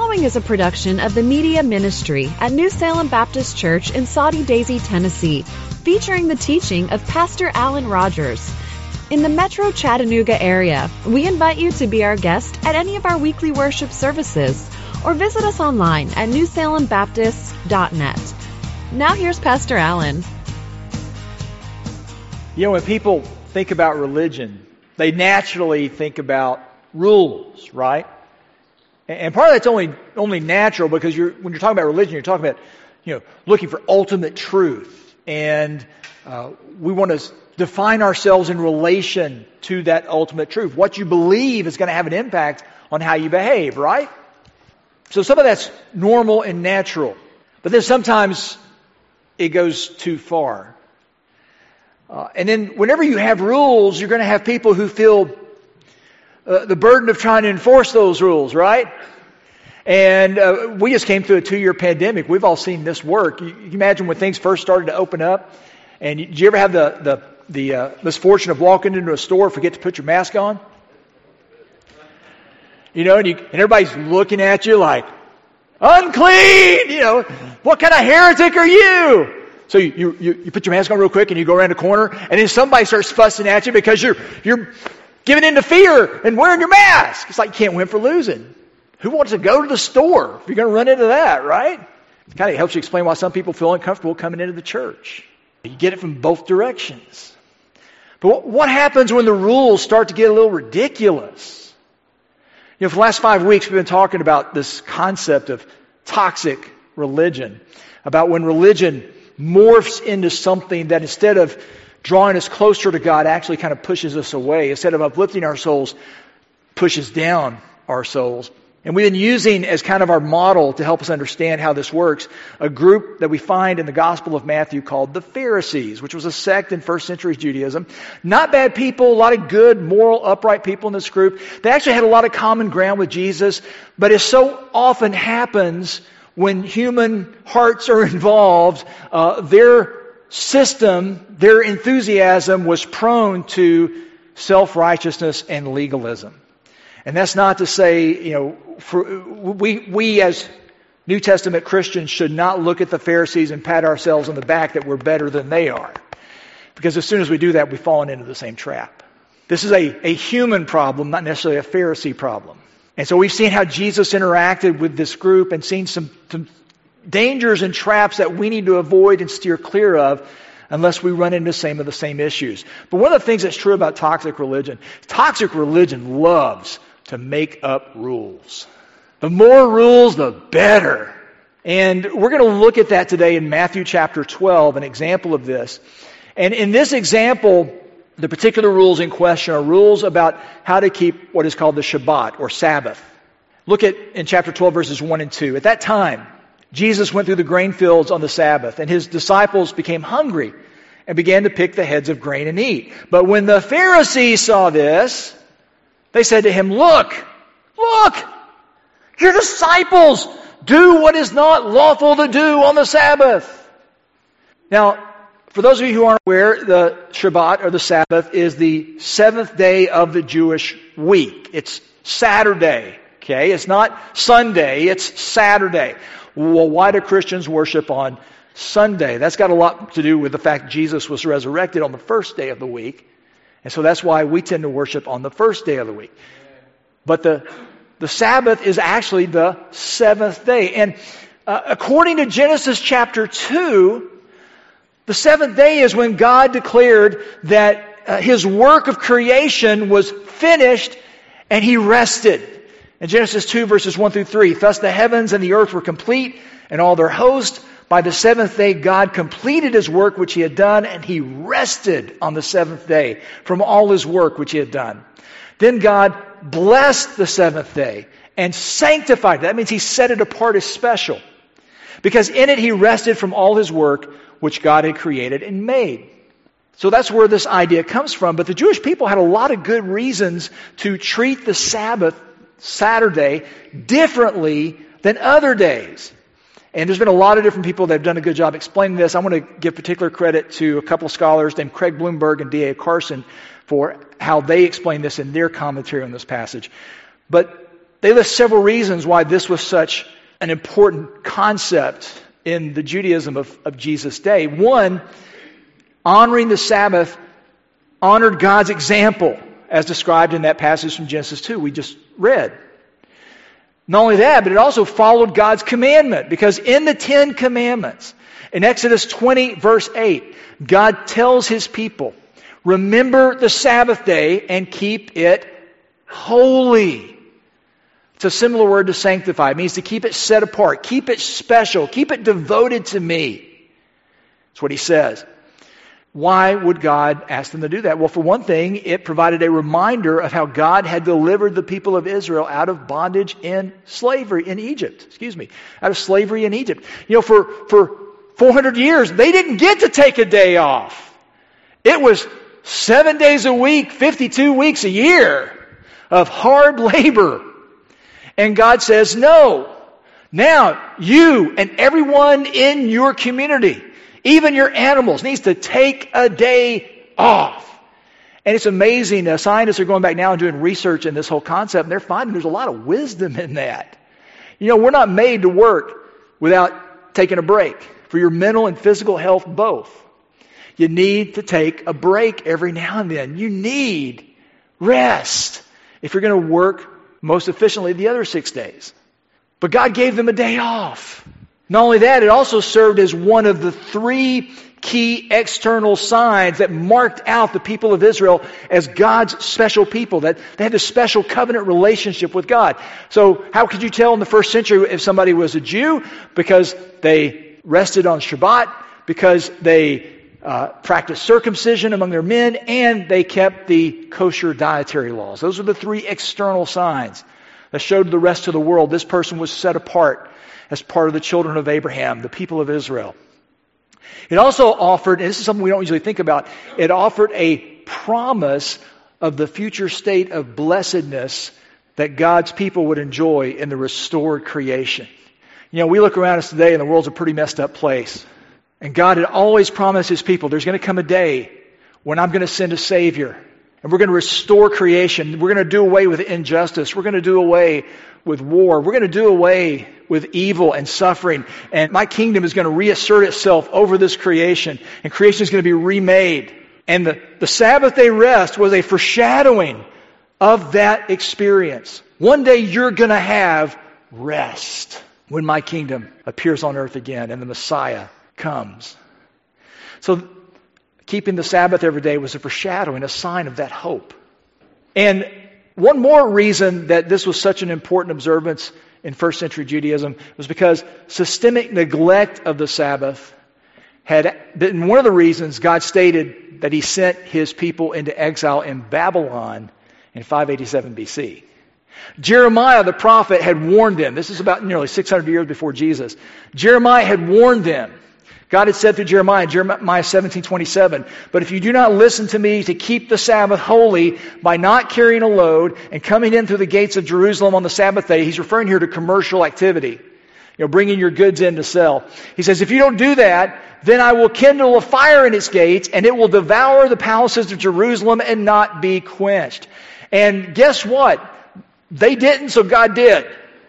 following is a production of the Media Ministry at New Salem Baptist Church in Soddy Daisy, Tennessee, featuring the teaching of Pastor Alan Rogers. In the Metro Chattanooga area, we invite you to be our guest at any of our weekly worship services or visit us online at newsalembaptist.net. Now here's Pastor Alan. You know, when people think about religion, they naturally think about rules, right? And part of that's only natural because when you're talking about religion, you're talking about, looking for ultimate truth. And we want to define ourselves in relation to that ultimate truth. What you believe is going to have an impact on how you behave, right? So some of that's normal and natural. But then sometimes it goes too far. And then whenever you have rules, you're going to have people who feel the burden of trying to enforce those rules, right? And we just came through a 2-year pandemic. We've all seen this work. You can imagine when things first started to open up. And did you ever have the misfortune of walking into a store, forget to put your mask on? And everybody's looking at you like, unclean! What kind of heretic are you? So you put your mask on real quick and you go around the corner, and then somebody starts fussing at you because you're giving in to fear and wearing your mask. It's like you can't win for losing. Who wants to go to the store if you're going to run into that, right? It kind of helps you explain why some people feel uncomfortable coming into the church. You get it from both directions. But what happens when the rules start to get a little ridiculous? For the last 5 weeks, we've been talking about this concept of toxic religion, about when religion morphs into something that instead of drawing us closer to God actually kind of pushes us away. Instead of uplifting our souls, pushes down our souls. And we've been using as kind of our model to help us understand how this works, a group that we find in the Gospel of Matthew called the Pharisees, which was a sect in first century Judaism. Not bad people, a lot of good, moral, upright people in this group. They actually had a lot of common ground with Jesus, but as so often happens when human hearts are involved, their system, their enthusiasm was prone to self-righteousness and legalism. And that's not to say, we as New Testament Christians should not look at the Pharisees and pat ourselves on the back that we're better than they are. Because as soon as we do that, we've fallen into the same trap. This is a human problem, not necessarily a Pharisee problem. And so we've seen how Jesus interacted with this group and seen some dangers and traps that we need to avoid and steer clear of unless we run into some of the same issues. But one of the things that's true about toxic religion loves to make up rules. The more rules, the better. And we're going to look at that today in Matthew chapter 12, an example of this. And in this example, the particular rules in question are rules about how to keep what is called the Shabbat or Sabbath. Look at in chapter 12 verses 1 and 2. At that time, Jesus went through the grain fields on the Sabbath, and his disciples became hungry and began to pick the heads of grain and eat. But when the Pharisees saw this, they said to him, Look, your disciples do what is not lawful to do on the Sabbath. Now, for those of you who aren't aware, the Shabbat or the Sabbath is the seventh day of the Jewish week. It's Saturday, okay? It's not Sunday, it's Saturday. Well, why do Christians worship on Sunday? That's got a lot to do with the fact Jesus was resurrected on the first day of the week. And so that's why we tend to worship on the first day of the week. But the Sabbath is actually the seventh day. And according to Genesis chapter 2, the seventh day is when God declared that His work of creation was finished and He rested. In Genesis 2 verses 1 through 3, thus the heavens and the earth were complete and all their host. By the seventh day God completed His work which He had done, and He rested on the seventh day from all His work which He had done. Then God blessed the seventh day and sanctified it. That means He set it apart as special, because in it He rested from all His work which God had created and made. So that's where this idea comes from. But the Jewish people had a lot of good reasons to treat the Sabbath, Saturday, differently than other days. And there's been a lot of different people that have done a good job explaining this. I want to give particular credit to a couple of scholars named Craig Bloomberg and D.A. Carson for how they explain this in their commentary on this passage. But they list several reasons why this was such an important concept in the Judaism of Jesus' day. One, honoring the Sabbath honored God's example, as described in that passage from Genesis 2 we just read. Not only that, but it also followed God's commandment, because in the Ten Commandments, in Exodus 20, verse 8, God tells His people, remember the Sabbath day and keep it holy. It's a similar word to sanctify. It means to keep it set apart, keep it special, keep it devoted to me. That's what He says. Why would God ask them to do that? Well, for one thing, it provided a reminder of how God had delivered the people of Israel out of bondage in slavery in Egypt. Out of slavery in Egypt. For 400 years, they didn't get to take a day off. It was 7 days a week, 52 weeks a year of hard labor. And God says, no. Now, you and everyone in your community, even your animals, needs to take a day off. And it's amazing. Scientists are going back now and doing research in this whole concept, and they're finding there's a lot of wisdom in that. We're not made to work without taking a break. For your mental and physical health, both. You need to take a break every now and then. You need rest if you're going to work most efficiently the other 6 days. But God gave them a day off. Not only that, it also served as one of the 3 key external signs that marked out the people of Israel as God's special people, that they had a special covenant relationship with God. So how could you tell in the first century if somebody was a Jew? Because they rested on Shabbat, because they practiced circumcision among their men, and they kept the kosher dietary laws. Those are the 3 external signs that showed to the rest of the world this person was set apart as part of the children of Abraham, the people of Israel. It also offered, and this is something we don't usually think about, it offered a promise of the future state of blessedness that God's people would enjoy in the restored creation. We look around us today and the world's a pretty messed up place. And God had always promised His people, there's going to come a day when I'm going to send a Savior. And we're going to restore creation. We're going to do away with injustice. We're going to do away with war. We're going to do away with evil and suffering. And my kingdom is going to reassert itself over this creation. And creation is going to be remade. And the Sabbath day rest was a foreshadowing of that experience. One day you're going to have rest when my kingdom appears on earth again and the Messiah comes. So keeping the Sabbath every day was a foreshadowing, a sign of that hope. And one more reason that this was such an important observance in first century Judaism was because systemic neglect of the Sabbath had been one of the reasons God stated that He sent His people into exile in Babylon in 587 BC. Jeremiah the prophet had warned them. This is about nearly 600 years before Jesus. Jeremiah had warned them. God had said through Jeremiah 17:27, but if you do not listen to me to keep the Sabbath holy by not carrying a load and coming in through the gates of Jerusalem on the Sabbath day, He's referring here to commercial activity, bringing your goods in to sell. He says, if you don't do that, then I will kindle a fire in its gates and it will devour the palaces of Jerusalem and not be quenched. And guess what? They didn't, so God did.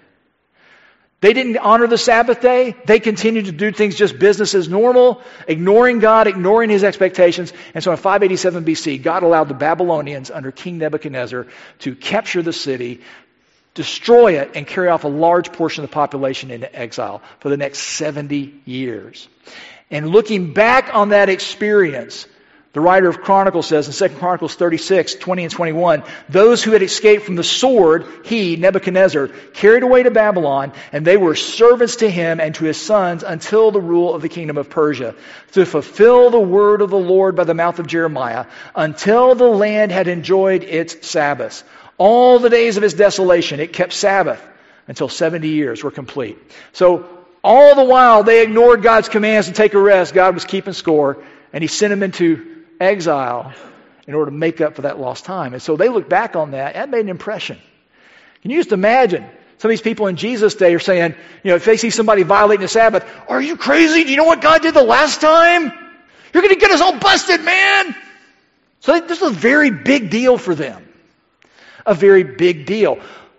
They didn't honor the Sabbath day. They continued to do things just business as normal, ignoring God, ignoring His expectations. And so in 587 BC, God allowed the Babylonians under King Nebuchadnezzar to capture the city, destroy it, and carry off a large portion of the population into exile for the next 70 years. And looking back on that experience, the writer of Chronicles says in 2 Chronicles 36, 20 and 21, those who had escaped from the sword, he, Nebuchadnezzar, carried away to Babylon, and they were servants to him and to his sons until the rule of the kingdom of Persia, to fulfill the word of the Lord by the mouth of Jeremiah, until the land had enjoyed its Sabbaths. All the days of its desolation, it kept Sabbath until 70 years were complete. So all the while they ignored God's commands to take a rest, God was keeping score, and He sent them into exile in order to make up for that lost time. And so they look back on that. That made an impression. Can you just imagine? Some of these people in Jesus' day are saying, if they see somebody violating the Sabbath, are you crazy? Do you know what God did the last time? You're going to get us all busted, man. So this was a very big deal for them. A very big deal.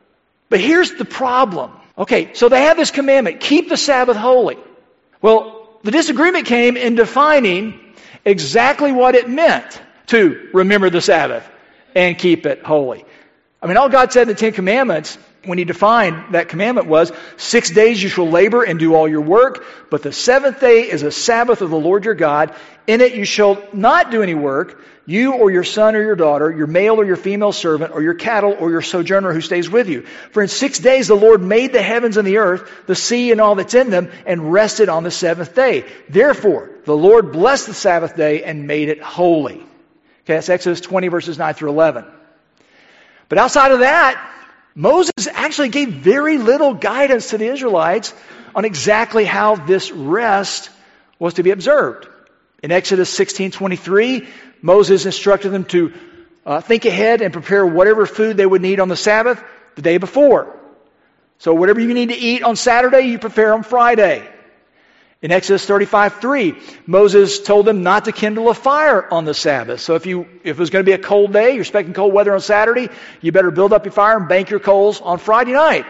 But here's the problem. Okay, so they have this commandment, keep the Sabbath holy. Well, the disagreement came in defining exactly what it meant to remember the Sabbath and keep it holy. I mean, all God said in the Ten Commandments, when He defined that commandment, was 6 days you shall labor and do all your work, but the seventh day is a Sabbath of the Lord your God. In it you shall not do any work, you or your son or your daughter, your male or your female servant, or your cattle or your sojourner who stays with you. For in 6 days the Lord made the heavens and the earth, the sea and all that's in them, and rested on the seventh day. Therefore, the Lord blessed the Sabbath day and made it holy. Okay, that's Exodus 20 verses 9 through 11. But outside of that, Moses actually gave very little guidance to the Israelites on exactly how this rest was to be observed. In Exodus 16:23, Moses instructed them to think ahead and prepare whatever food they would need on the Sabbath the day before. So whatever you need to eat on Saturday, you prepare on Friday. In Exodus 35:3, Moses told them not to kindle a fire on the Sabbath. So if it was going to be a cold day, you're expecting cold weather on Saturday, you better build up your fire and bank your coals on Friday night.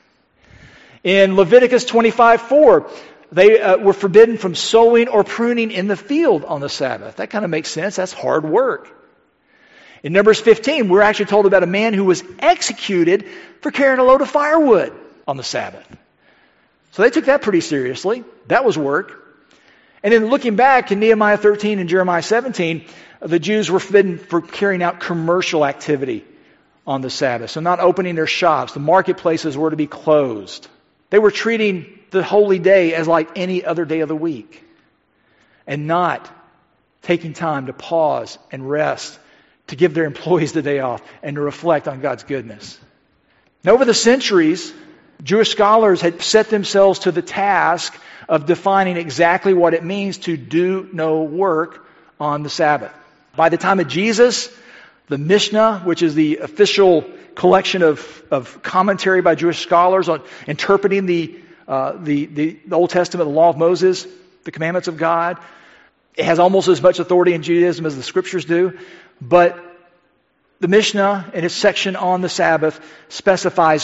In Leviticus 25:4, they were forbidden from sowing or pruning in the field on the Sabbath. That kind of makes sense. That's hard work. In Numbers 15, we're actually told about a man who was executed for carrying a load of firewood on the Sabbath. So they took that pretty seriously. That was work. And then looking back in Nehemiah 13 and Jeremiah 17, the Jews were forbidden for carrying out commercial activity on the Sabbath. So not opening their shops. The marketplaces were to be closed. They were treating the holy day as like any other day of the week. And not taking time to pause and rest, to give their employees the day off, and to reflect on God's goodness. Now, over the centuries, Jewish scholars had set themselves to the task of defining exactly what it means to do no work on the Sabbath. By the time of Jesus, the Mishnah, which is the official collection of commentary by Jewish scholars on interpreting the Old Testament, the Law of Moses, the commandments of God, it has almost as much authority in Judaism as the Scriptures do. But the Mishnah, in its section on the Sabbath, specifies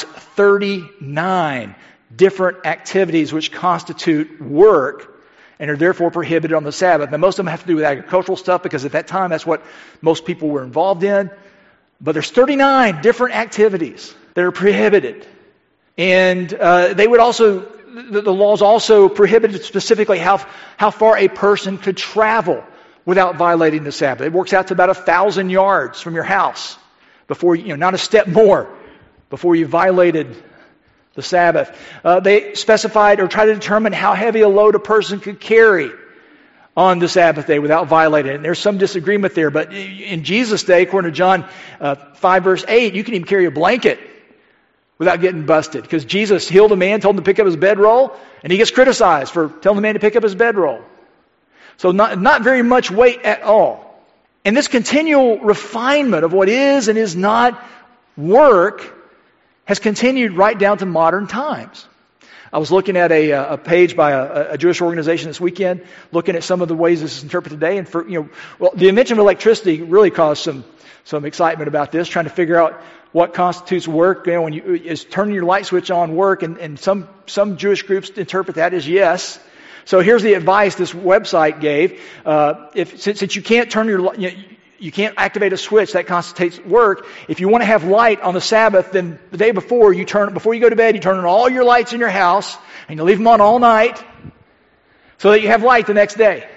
39 different activities which constitute work and are therefore prohibited on the Sabbath. Now, most of them have to do with agricultural stuff because at that time that's what most people were involved in. But there's 39 different activities that are prohibited. And they would also, the laws also prohibited specifically how far a person could travel without violating the Sabbath. It works out to about 1,000 yards from your house before, not a step more, before you violated the Sabbath. They specified or tried to determine how heavy a load a person could carry on the Sabbath day without violating it. And there's some disagreement there, but in Jesus' day, according to John 5 verse 8, you can even carry a blanket without getting busted. Because Jesus healed a man, told him to pick up his bedroll, and he gets criticized for telling the man to pick up his bedroll. So not very much weight at all. And this continual refinement of what is and is not work has continued right down to modern times. I was looking at a page by a Jewish organization this weekend, looking at some of the ways this is interpreted today. And the invention of electricity really caused some excitement about this, trying to figure out what constitutes work. When is turning your light switch on work, and some Jewish groups interpret that as yes. So here's the advice this website gave: since you can't turn you can't activate a switch that constitutes work. If you want to have light on the Sabbath, then the day before you go to bed, you turn on all your lights in your house and you leave them on all night, so that you have light the next day,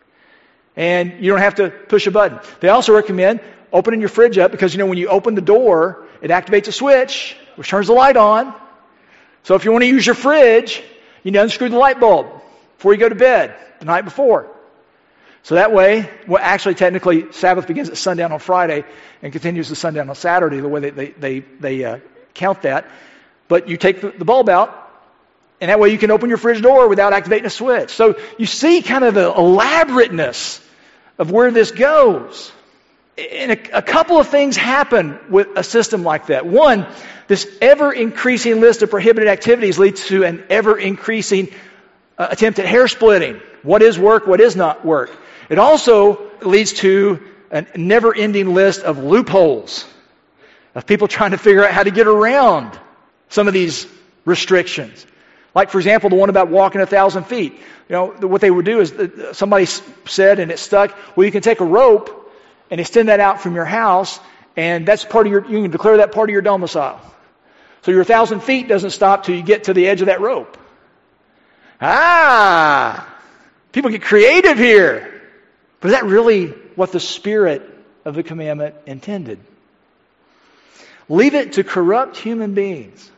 and you don't have to push a button. They also recommend opening your fridge up because when you open the door, it activates a switch which turns the light on. So if you want to use your fridge, you need to unscrew the light bulb before you go to bed the night before. So that way, actually technically Sabbath begins at sundown on Friday and continues to sundown on Saturday, the way they count that. But you take the bulb out, and that way you can open your fridge door without activating a switch. So you see kind of the elaborateness of where this goes. And a couple of things happen with a system like that. One, this ever-increasing list of prohibited activities leads to an ever-increasing attempt at hair splitting. What is work? What is not work? It also leads to a never-ending list of loopholes, of people trying to figure out how to get around some of these restrictions. Like, for example, the one about walking 1,000 feet. You know, what they would do is, somebody said, and it stuck, well, you can take a rope and extend that out from your house, and that's part of you can declare that part of your domicile. So your 1,000 feet doesn't stop till you get to the edge of that rope. People get creative here. But is that really what the spirit of the commandment intended? Leave it to corrupt human beings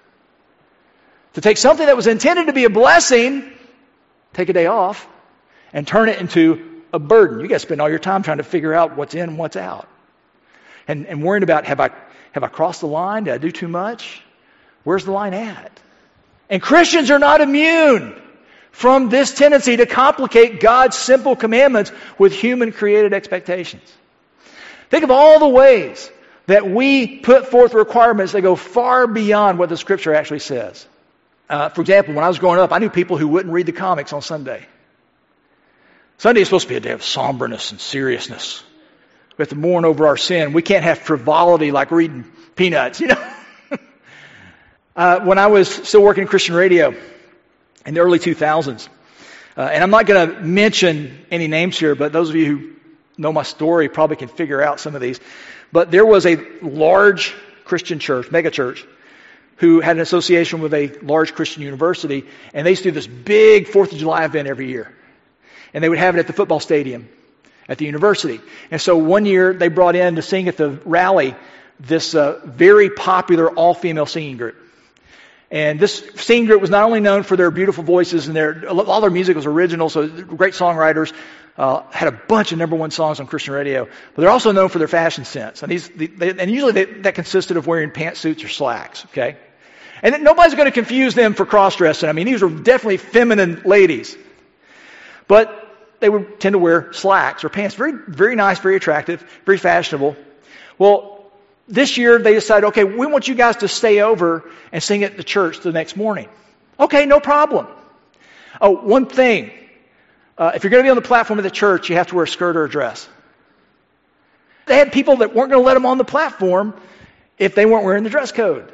to take something that was intended to be a blessing, take a day off, and turn it into a burden. You guys spend all your time trying to figure out what's in and what's out. And worrying about, have I crossed the line? Did I do too much? Where's the line at? And Christians are not immune from this tendency to complicate God's simple commandments with human created expectations. Think of all the ways that we put forth requirements that go far beyond what the Scripture actually says. For example, when I was growing up, I knew people who wouldn't read the comics on Sunday. Sunday is supposed to be a day of somberness and seriousness. We have to mourn over our sin. We can't have frivolity like reading Peanuts, you know. When I was still working in Christian radio in the early 2000s, and I'm not going to mention any names here, but those of you who know my story probably can figure out some of these. But there was a large Christian church, mega church, who had an association with a large Christian university, and they used to do this big 4th of July event every year. And they would have it at the football stadium at the university. And so one year they brought in to sing at the rally this very popular all-female singing group. And this singing group was not only known for their beautiful voices and all their music was original, so great songwriters, had a bunch of number one songs on Christian radio, but they're also known for their fashion sense. And usually that consisted of wearing pantsuits or slacks, okay? And nobody's going to confuse them for cross-dressing. I mean, these were definitely feminine ladies. But they would tend to wear slacks or pants. Very, very nice, very attractive, very fashionable. Well, this year they decided, okay, we want you guys to stay over and sing at the church the next morning. Okay, no problem. Oh, one thing. If you're going to be on the platform of the church, you have to wear a skirt or a dress. They had people that weren't going to let them on the platform if they weren't wearing the dress code.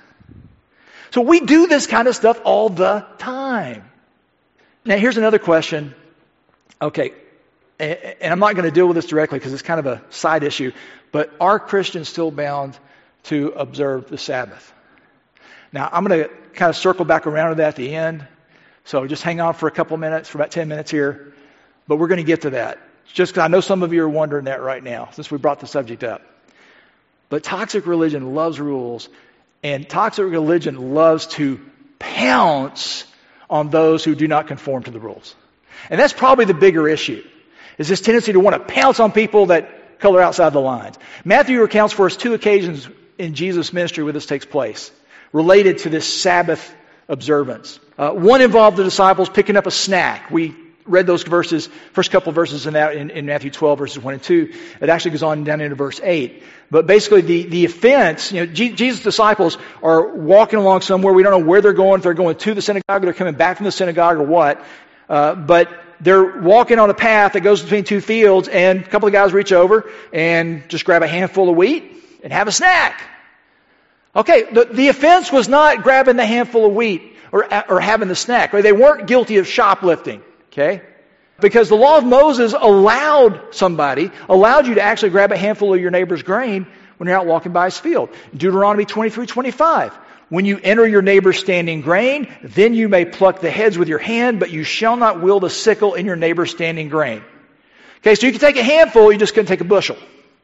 So we do this kind of stuff all the time. Now, here's another question. Okay, and I'm not going to deal with this directly because it's kind of a side issue, but are Christians still bound to observe the Sabbath? Now, I'm going to kind of circle back around to that at the end, so just hang on for a couple minutes, for about 10 minutes here, but we're going to get to that. Just because I know some of you are wondering that right now, since we brought the subject up. But toxic religion loves rules, and toxic religion loves to pounce on those who do not conform to the rules. And that's probably the bigger issue, is this tendency to want to pounce on people that color outside the lines. Matthew recounts for us 2 occasions in Jesus' ministry where this takes place, related to this Sabbath observance. One involved the disciples picking up a snack. We read those verses, first couple of verses in that in Matthew 12, verses 1 and 2. It actually goes on down into verse 8. But basically the offense, Jesus' disciples are walking along somewhere. We don't know where they're going, if they're going to the synagogue, or they're coming back from the synagogue or what. But they're walking on a path that goes between 2 fields, and a couple of guys reach over and just grab a handful of wheat and have a snack. Okay, the offense was not grabbing the handful of wheat or having the snack. They weren't guilty of shoplifting. Okay? Because the law of Moses allowed you to actually grab a handful of your neighbor's grain when you're out walking by his field. Deuteronomy 23:25. When you enter your neighbor's standing grain, then you may pluck the heads with your hand, but you shall not wield a sickle in your neighbor's standing grain. Okay, so you can take a handful, you just couldn't take a bushel.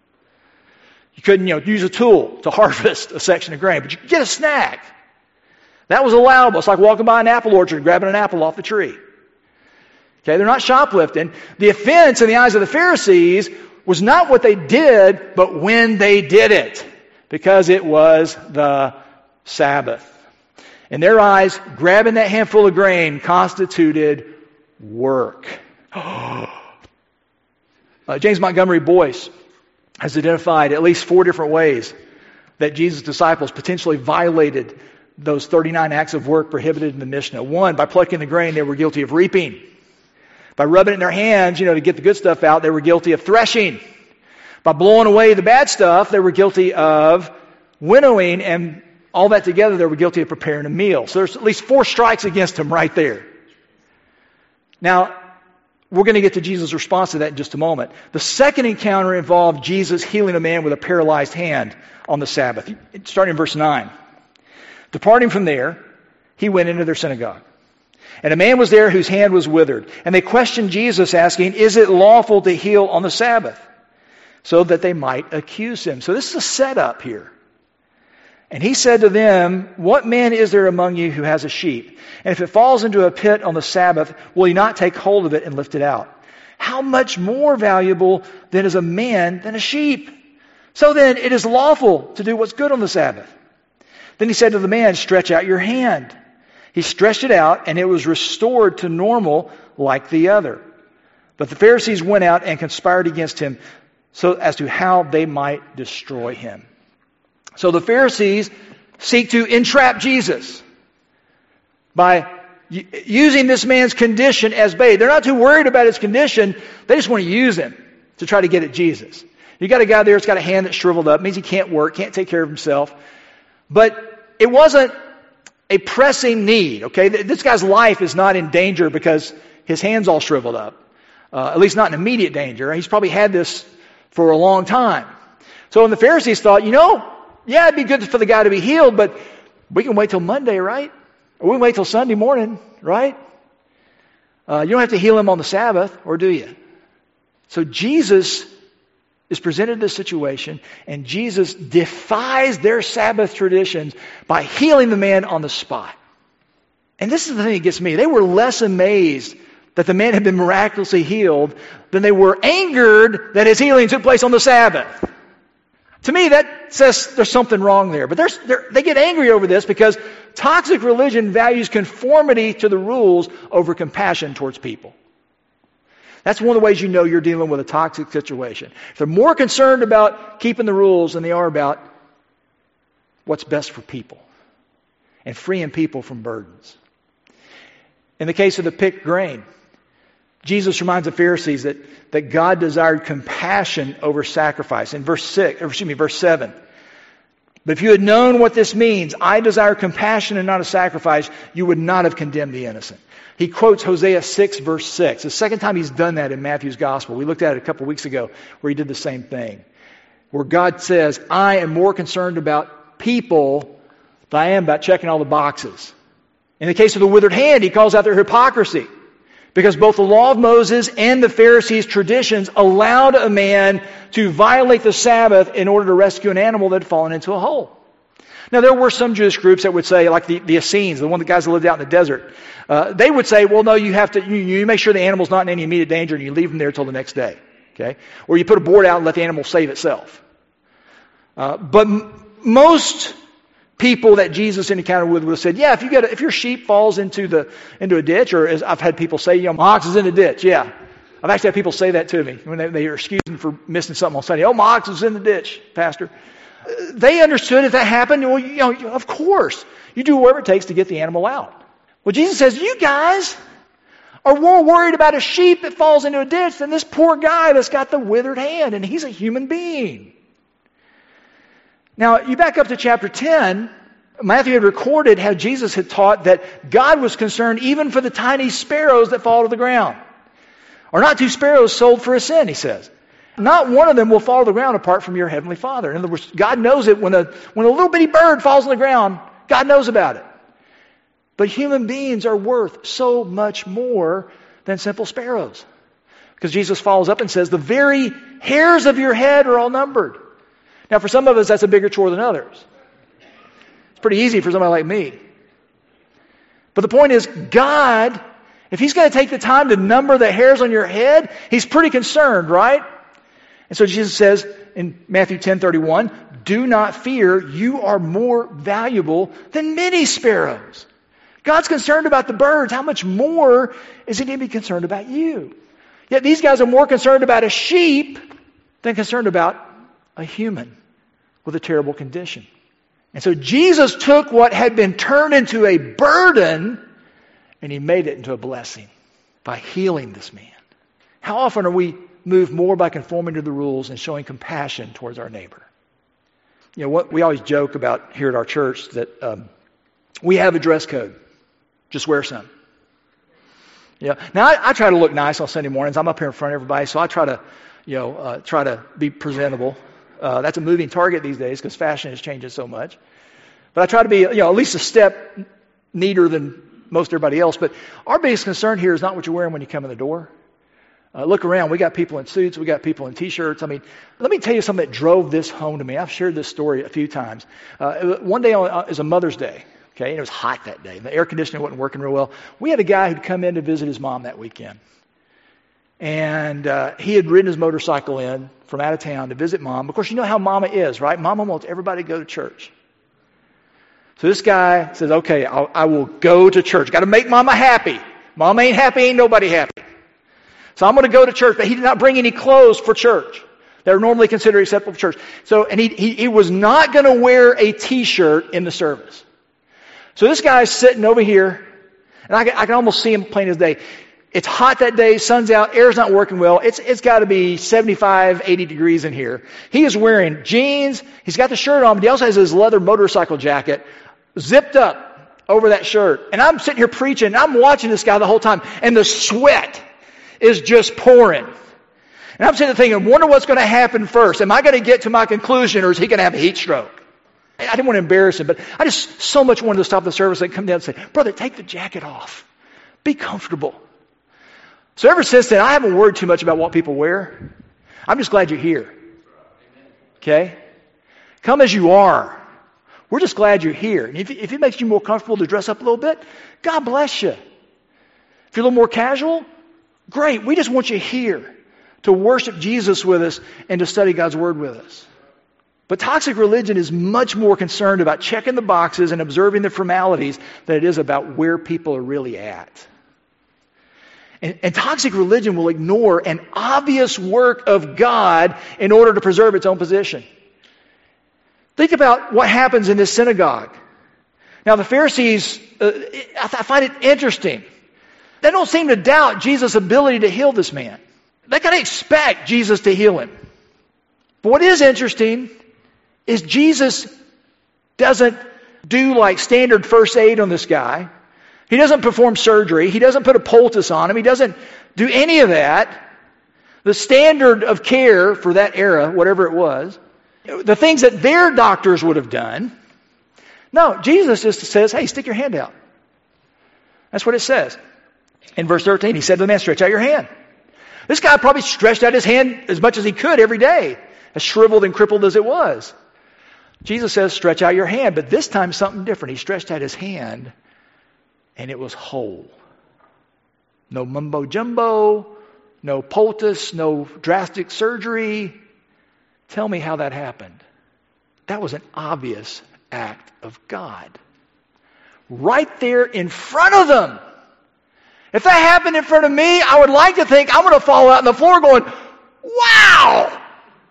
You couldn't, use a tool to harvest a section of grain, but you could get a snack. That was allowable. It's like walking by an apple orchard and grabbing an apple off the tree. Okay, they're not shoplifting. The offense in the eyes of the Pharisees was not what they did, but when they did it, because it was the Sabbath. In their eyes, grabbing that handful of grain constituted work. James Montgomery Boyce has identified at least 4 different ways that Jesus' disciples potentially violated those 39 acts of work prohibited in the Mishnah. 1, by plucking the grain, they were guilty of reaping. By rubbing it in their hands, to get the good stuff out, they were guilty of threshing. By blowing away the bad stuff, they were guilty of winnowing. And all that together, they were guilty of preparing a meal. So there's at least 4 strikes against him right there. Now, we're going to get to Jesus' response to that in just a moment. The second encounter involved Jesus healing a man with a paralyzed hand on the Sabbath. Starting in verse 9. Departing from there, he went into their synagogue. And a man was there whose hand was withered. And they questioned Jesus, asking, "Is it lawful to heal on the Sabbath?" So that they might accuse him. So this is a setup here. And he said to them, "What man is there among you who has a sheep? And if it falls into a pit on the Sabbath, will he not take hold of it and lift it out? How much more valuable then is a man than a sheep? So then it is lawful to do what's good on the Sabbath." Then he said to the man, "Stretch out your hand." He stretched it out, and it was restored to normal like the other. But the Pharisees went out and conspired against him so as to how they might destroy him. So the Pharisees seek to entrap Jesus by using this man's condition as bait. They're not too worried about his condition. They just want to use him to try to get at Jesus. You got a guy there that's got a hand that's shriveled up. It means he can't work, can't take care of himself. But it wasn't a pressing need, okay? This guy's life is not in danger because his hand's all shriveled up. At least not in immediate danger. He's probably had this for a long time. So when the Pharisees thought, yeah, it'd be good for the guy to be healed, but we can wait till Monday, right? Or we can wait till Sunday morning, right? You don't have to heal him on the Sabbath, or do you? So Jesus is presented in this situation, and Jesus defies their Sabbath traditions by healing the man on the spot. And this is the thing that gets me. They were less amazed that the man had been miraculously healed than they were angered that his healing took place on the Sabbath. To me, that says there's something wrong there. But they get angry over this because toxic religion values conformity to the rules over compassion towards people. That's one of the ways you know you're dealing with a toxic situation. If they're more concerned about keeping the rules than they are about what's best for people and freeing people from burdens. In the case of the picked grain, Jesus reminds the Pharisees that God desired compassion over sacrifice. In verse 7. But if you had known what this means, I desire compassion and not a sacrifice, you would not have condemned the innocent. He quotes Hosea 6, verse 6. The second time he's done that in Matthew's gospel. We looked at it a couple weeks ago where he did the same thing. Where God says, I am more concerned about people than I am about checking all the boxes. In the case of the withered hand, he calls out their hypocrisy. Because both the law of Moses and the Pharisees' traditions allowed a man to violate the Sabbath in order to rescue an animal that had fallen into a hole. Now, there were some Jewish groups that would say, like the Essenes, the guys that lived out in the desert, they would say, well, no, you make sure the animal's not in any immediate danger and you leave them there till the next day. Okay? Or you put a board out and let the animal save itself. But most people that Jesus encountered with would have said, yeah, if your sheep falls into a ditch, or as I've had people say, my ox is in the ditch, yeah. I've actually had people say that to me when they are excusing for missing something on Sunday. Oh, my ox is in the ditch, Pastor. They understood if that happened, of course, you do whatever it takes to get the animal out. Well, Jesus says, you guys are more worried about a sheep that falls into a ditch than this poor guy that's got the withered hand, and he's a human being. Now, you back up to chapter 10, Matthew had recorded how Jesus had taught that God was concerned even for the tiny sparrows that fall to the ground. Are not 2 sparrows sold for a sin, he says. Not one of them will fall to the ground apart from your heavenly Father. In other words, God knows it. When a little bitty bird falls on the ground, God knows about it. But human beings are worth so much more than simple sparrows. Because Jesus follows up and says, the very hairs of your head are all numbered. Now, for some of us, that's a bigger chore than others. It's pretty easy for somebody like me. But the point is, God, if He's going to take the time to number the hairs on your head, He's pretty concerned, right? And so Jesus says in Matthew 10:31, do not fear, you are more valuable than many sparrows. God's concerned about the birds. How much more is He going to be concerned about you? Yet these guys are more concerned about a sheep than concerned about a human with a terrible condition. And so Jesus took what had been turned into a burden and He made it into a blessing by healing this man. How often are we moved more by conforming to the rules and showing compassion towards our neighbor? What we always joke about here at our church that we have a dress code. Just wear some. Now I try to look nice on Sunday mornings. I'm up here in front of everybody, so I try to be presentable. That's a moving target these days because fashion is changing so much. But I try to be, at least a step neater than most everybody else. But our biggest concern here is not what you're wearing when you come in the door. Look around. We got people in suits. We got people in T-shirts. I mean, let me tell you something that drove this home to me. I've shared this story a few times. One day is a Mother's Day. Okay, and it was hot that day. The air conditioning wasn't working real well. We had a guy who'd come in to visit his mom that weekend. And he had ridden his motorcycle in from out of town to visit Mom. Of course, you know how Mama is, right? Mama wants everybody to go to church. So this guy says, okay, I will go to church. Got to make Mama happy. Mama ain't happy, ain't nobody happy. So I'm going to go to church. But he did not bring any clothes for church that are normally considered acceptable for church. So, and he was not going to wear a T-shirt in the service. So this guy's sitting over here, and I can almost see him plain as day. It's hot that day, sun's out, air's not working well. It's got to be 75, 80 degrees in here. He is wearing jeans, he's got the shirt on, but he also has his leather motorcycle jacket zipped up over that shirt. And I'm sitting here preaching, and I'm watching this guy the whole time, and the sweat is just pouring. And I'm sitting there thinking, I wonder what's going to happen first. Am I going to get to my conclusion, or is he going to have a heat stroke? I didn't want to embarrass him, but I just so much wanted to stop the service and come down and say, brother, take the jacket off. Be comfortable. So ever since then, I haven't worried too much about what people wear. I'm just glad you're here. Okay? Come as you are. We're just glad you're here. And if it makes you more comfortable to dress up a little bit, God bless you. If you're a little more casual, great. We just want you here to worship Jesus with us and to study God's Word with us. But toxic religion is much more concerned about checking the boxes and observing the formalities than it is about where people are really at. And toxic religion will ignore an obvious work of God in order to preserve its own position. Think about what happens in this synagogue. Now the Pharisees, I find it interesting. They don't seem to doubt Jesus' ability to heal this man. They kind of expect Jesus to heal him. But what is interesting is Jesus doesn't do like standard first aid on this guy. He doesn't perform surgery. He doesn't put a poultice on him. He doesn't do any of that. The standard of care for that era, whatever it was, the things that their doctors would have done. No, Jesus just says, hey, stick your hand out. That's what it says. In verse 13, he said to the man, stretch out your hand. This guy probably stretched out his hand as much as he could every day, as shriveled and crippled as it was. Jesus says, stretch out your hand. But this time something different. He stretched out his hand and it was whole. No mumbo jumbo, no poultice, no drastic surgery. Tell me how that happened. That was an obvious act of God. Right there in front of them. If that happened in front of me, I would like to think I'm going to fall out on the floor going, wow!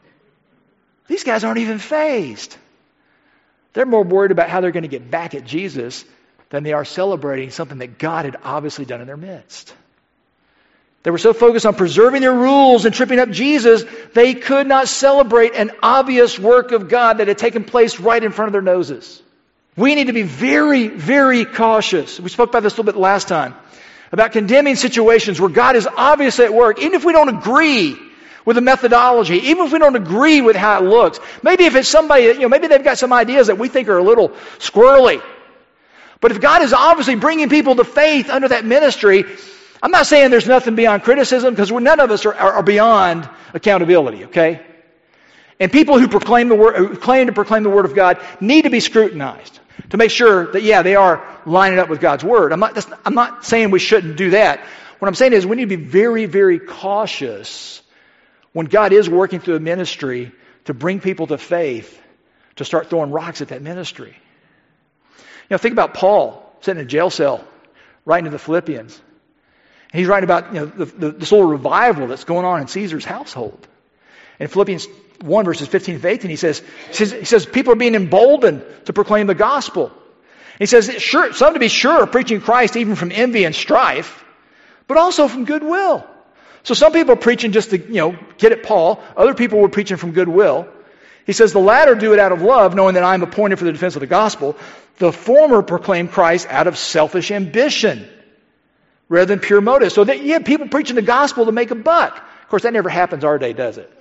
These guys aren't even fazed. They're more worried about how they're going to get back at Jesus than they are celebrating something that God had obviously done in their midst. They were so focused on preserving their rules and tripping up Jesus, they could not celebrate an obvious work of God that had taken place right in front of their noses. We need to be very, very cautious. We spoke about this a little bit last time, about condemning situations where God is obviously at work, even if we don't agree with the methodology, even if we don't agree with how it looks. Maybe if it's somebody, maybe they've got some ideas that we think are a little squirrely. But if God is obviously bringing people to faith under that ministry, I'm not saying there's nothing beyond criticism, because none of us are beyond accountability, okay? And people who claim to proclaim the Word of God need to be scrutinized to make sure that, they are lining up with God's Word. I'm not saying we shouldn't do that. What I'm saying is we need to be very, very cautious when God is working through a ministry to bring people to faith, to start throwing rocks at that ministry. Think about Paul sitting in a jail cell writing to the Philippians. And he's writing about this little revival that's going on in Caesar's household. In Philippians 1 verses 15 to 18, he says people are being emboldened to proclaim the gospel. He says, sure, some to be sure are preaching Christ even from envy and strife, but also from goodwill. So some people are preaching just to, get at Paul. Other people were preaching from goodwill. He says, the latter do it out of love, knowing that I am appointed for the defense of the gospel. The former proclaim Christ out of selfish ambition rather than pure motive. So that you have people preaching the gospel to make a buck. Of course, that never happens our day, does it?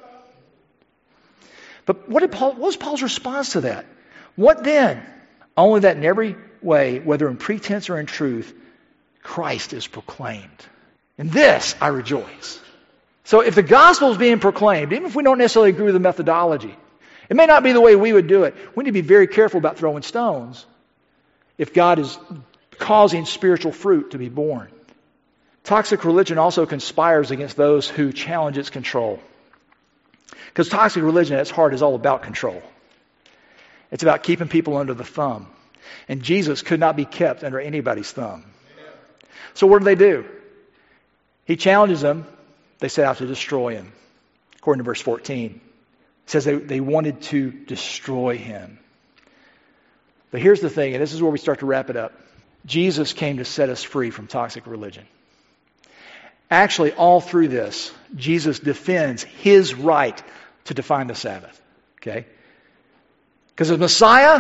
But what was Paul's response to that? What then? Only that in every way, whether in pretense or in truth, Christ is proclaimed. In this I rejoice. So if the gospel is being proclaimed, even if we don't necessarily agree with the methodology, it may not be the way we would do it. We need to be very careful about throwing stones if God is causing spiritual fruit to be born. Toxic religion also conspires against those who challenge its control. Because toxic religion at its heart is all about control. It's about keeping people under the thumb. And Jesus could not be kept under anybody's thumb. So what do? He challenges them. They set out to destroy him. According to verse 14. It says they wanted to destroy him. But here's the thing, and this is where we start to wrap it up. Jesus came to set us free from toxic religion. Actually, all through this, Jesus defends his right to define the Sabbath. Okay? Because as Messiah,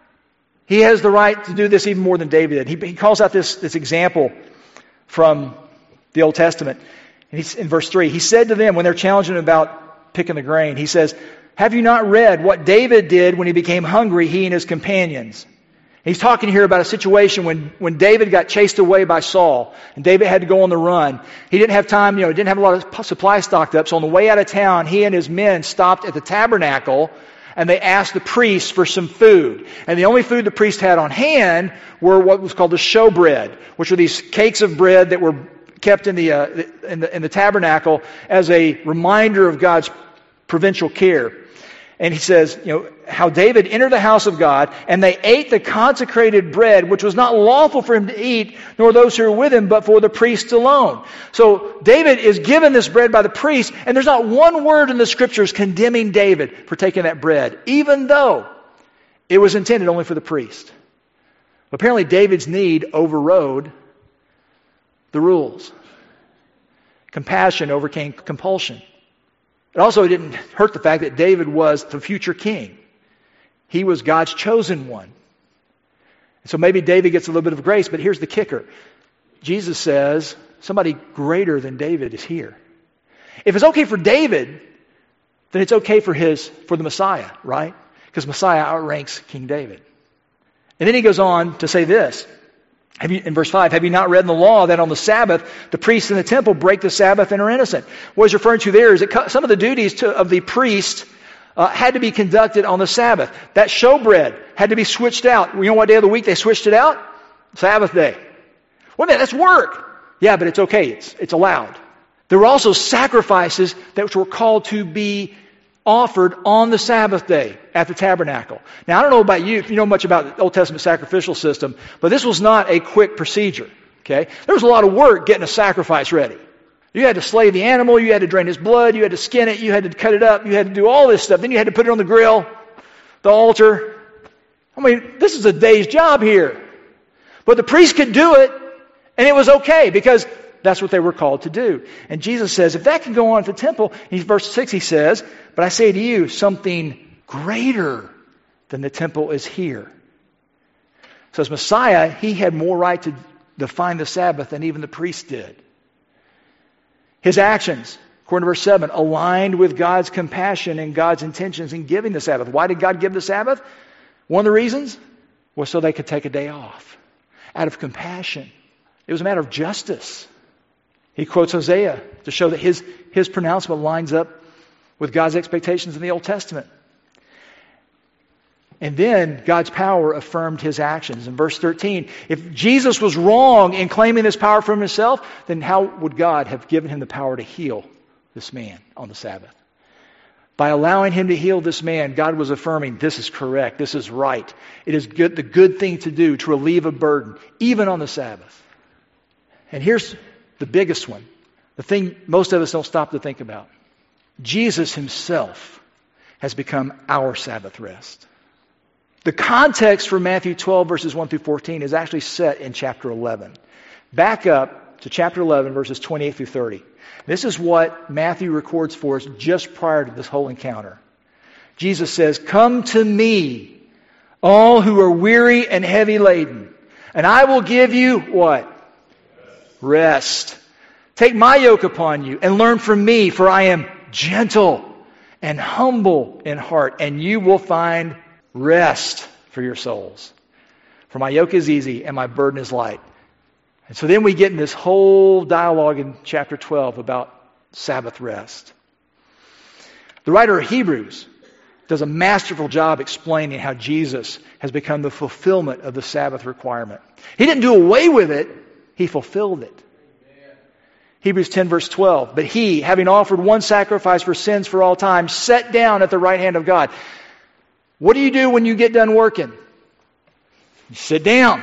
he has the right to do this even more than David did. He calls out this example from the Old Testament. And he's in verse 3. He said to them, when they're challenging him about picking the grain, he says, have you not read what David did when he became hungry, he and his companions? He's talking here about a situation when David got chased away by Saul, and David had to go on the run. He didn't have time, he didn't have a lot of supply stocked up, so on the way out of town, he and his men stopped at the tabernacle, and they asked the priest for some food. And the only food the priest had on hand were what was called the showbread, which were these cakes of bread that were kept in the tabernacle as a reminder of God's providential care. And he says, how David entered the house of God, and they ate the consecrated bread, which was not lawful for him to eat, nor those who were with him, but for the priests alone. So David is given this bread by the priest, and there's not one word in the scriptures condemning David for taking that bread, even though it was intended only for the priest. Apparently David's need overrode the rules. Compassion overcame compulsion. It also didn't hurt the fact that David was the future king. He was God's chosen one. So maybe David gets a little bit of grace, but here's the kicker. Jesus says somebody greater than David is here. If it's okay for David, then it's okay for the Messiah, right? Because Messiah outranks King David. And then he goes on to say this. In verse 5, have you not read in the law that on the Sabbath, the priests in the temple break the Sabbath and are innocent? What he's referring to there is that some of the duties of the priest had to be conducted on the Sabbath. That showbread had to be switched out. You know what day of the week they switched it out? Sabbath day. Wait a minute, that's work. Yeah, but it's okay. It's allowed. There were also sacrifices that were called to be offered on the Sabbath day at the tabernacle. Now, I don't know about you, if you know much about the Old Testament sacrificial system, but this was not a quick procedure. Okay? There was a lot of work getting a sacrifice ready. You had to slay the animal, you had to drain his blood, you had to skin it, you had to cut it up, you had to do all this stuff. Then you had to put it on the grill, the altar. I mean, this is a day's job here. But the priest could do it, and it was okay, because that's what they were called to do. And Jesus says, if that can go on at the temple, in verse 6 he says, but I say to you, something greater than the temple is here. So as Messiah, he had more right to define the Sabbath than even the priest did. His actions, according to verse 7, aligned with God's compassion and God's intentions in giving the Sabbath. Why did God give the Sabbath? One of the reasons was so they could take a day off. Out of compassion. It was a matter of justice. He quotes Hosea to show that his pronouncement lines up with God's expectations in the Old Testament. And then God's power affirmed his actions. In verse 13, if Jesus was wrong in claiming this power from himself, then how would God have given him the power to heal this man on the Sabbath? By allowing him to heal this man, God was affirming this is correct, this is right. It is good, the good thing to do to relieve a burden, even on the Sabbath. And here's the biggest one, the thing most of us don't stop to think about. Jesus himself has become our Sabbath rest. The context for Matthew 12, verses 1 through 14 is actually set in chapter 11. Back up to chapter 11, verses 28 through 30. This is what Matthew records for us just prior to this whole encounter. Jesus says, "Come to me, all who are weary and heavy laden, and I will give you" what? Rest. "Take my yoke upon you and learn from me, for I am gentle and humble in heart, and you will find rest for your souls. For my yoke is easy and my burden is light." And so then we get in this whole dialogue in chapter 12 about Sabbath rest. The writer of Hebrews does a masterful job explaining how Jesus has become the fulfillment of the Sabbath requirement. He didn't do away with it, He fulfilled it. Hebrews 10 verse 12, "But He, having offered one sacrifice for sins for all time, sat down at the right hand of God." What do you do when you get done working? You sit down.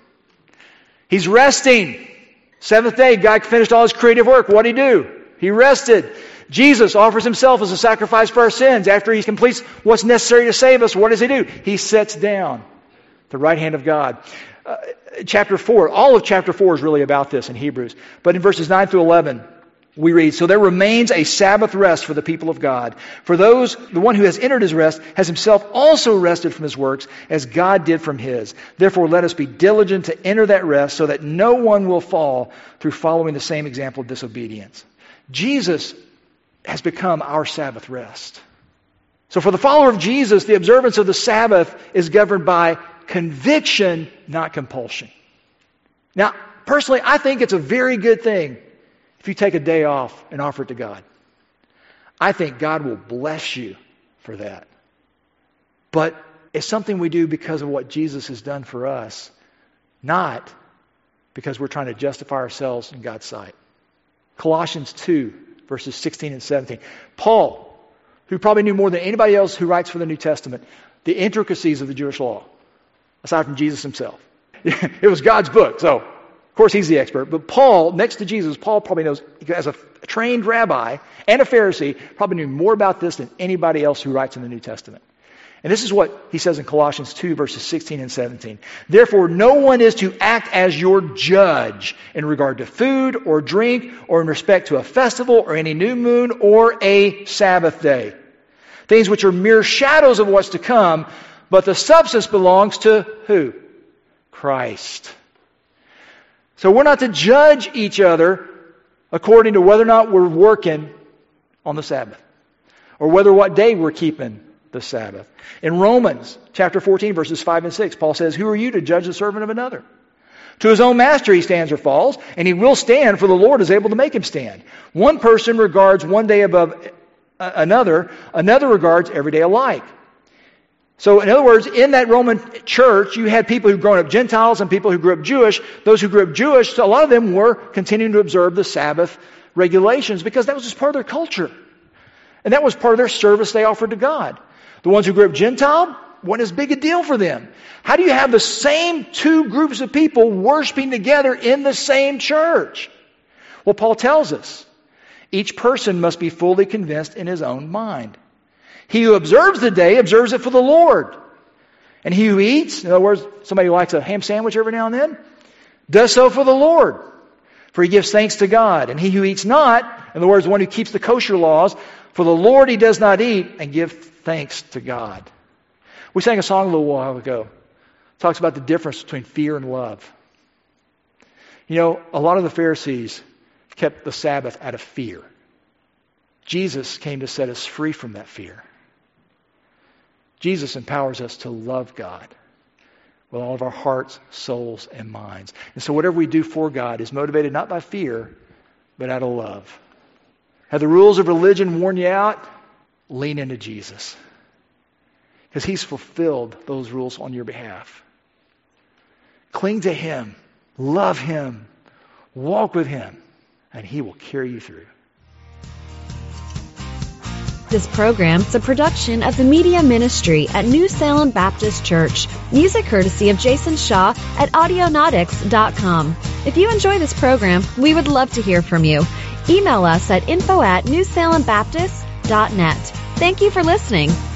He's resting. Seventh day, God finished all His creative work. What did He do? He rested. Jesus offers Himself as a sacrifice for our sins. After He completes what's necessary to save us, what does He do? He sits down at the right hand of God. Chapter 4, all of chapter 4 is really about this in Hebrews. But in verses 9 through 11, we read, "So there remains a Sabbath rest for the people of God. For the one who has entered his rest has himself also rested from his works, as God did from his. Therefore let us be diligent to enter that rest, so that no one will fall through following the same example of disobedience." Jesus has become our Sabbath rest. So for the follower of Jesus, the observance of the Sabbath is governed by conviction, not compulsion. Now, personally, I think it's a very good thing if you take a day off and offer it to God. I think God will bless you for that. But it's something we do because of what Jesus has done for us, not because we're trying to justify ourselves in God's sight. Colossians 2, verses 16 and 17. Paul, who probably knew more than anybody else who writes for the New Testament, the intricacies of the Jewish law, aside from Jesus himself. It was God's book, so of course he's the expert. But Paul, next to Jesus, Paul probably knows, as a trained rabbi and a Pharisee, probably knew more about this than anybody else who writes in the New Testament. And this is what he says in Colossians 2, verses 16 and 17. "Therefore, no one is to act as your judge in regard to food or drink or in respect to a festival or any new moon or a Sabbath day. Things which are mere shadows of what's to come, but the substance belongs to" who? Christ. So we're not to judge each other according to whether or not we're working on the Sabbath, or what day we're keeping the Sabbath. In Romans chapter 14, verses 5 and 6, Paul says, "Who are you to judge the servant of another? To his own master he stands or falls, and he will stand, for the Lord is able to make him stand. One person regards one day above another regards every day alike." So in other words, in that Roman church, you had people who grew up Gentiles and people who grew up Jewish. Those who grew up Jewish, so a lot of them were continuing to observe the Sabbath regulations because that was just part of their culture. And that was part of their service they offered to God. The ones who grew up Gentile, wasn't as big a deal for them. How do you have the same two groups of people worshiping together in the same church? Well, Paul tells us, each person must be fully convinced in his own mind. He who observes the day observes it for the Lord. And he who eats, in other words, somebody who likes a ham sandwich every now and then, does so for the Lord. For he gives thanks to God. And he who eats not, in other words, the one who keeps the kosher laws, for the Lord he does not eat, and give thanks to God. We sang a song a little while ago. It talks about the difference between fear and love. You know, a lot of the Pharisees kept the Sabbath out of fear. Jesus came to set us free from that fear. Jesus empowers us to love God with all of our hearts, souls, and minds. And so whatever we do for God is motivated not by fear, but out of love. Have the rules of religion worn you out? Lean into Jesus. Because He's fulfilled those rules on your behalf. Cling to Him. Love Him. Walk with Him. And He will carry you through. This program is a production of the Media Ministry at New Salem Baptist Church. Music courtesy of Jason Shaw at Audionautics.com. If you enjoy this program, we would love to hear from you. Email us at info@newsalembaptist.net. Thank you for listening.